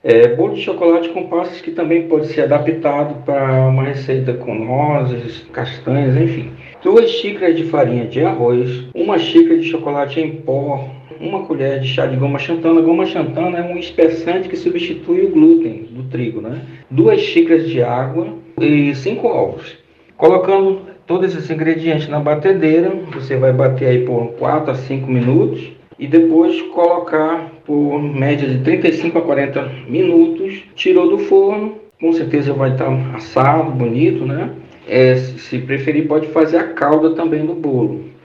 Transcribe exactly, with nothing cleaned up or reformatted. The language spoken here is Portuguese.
É, bolo de chocolate com passas que também pode ser adaptado para uma receita com nozes, castanhas, enfim. Duas xícaras de farinha de arroz, uma xícara de chocolate em pó, uma colher de chá de goma xantana. Goma xantana é um espessante que substitui o glúten do trigo, né? Duas xícaras de água e cinco ovos. Colocando todos esses ingredientes na batedeira, você vai bater aí por quatro a cinco minutos e depois colocar por média de trinta e cinco a quarenta minutos. Tirou do forno, com certeza vai estar assado, bonito, né? É, se preferir, pode fazer a calda também do bolo.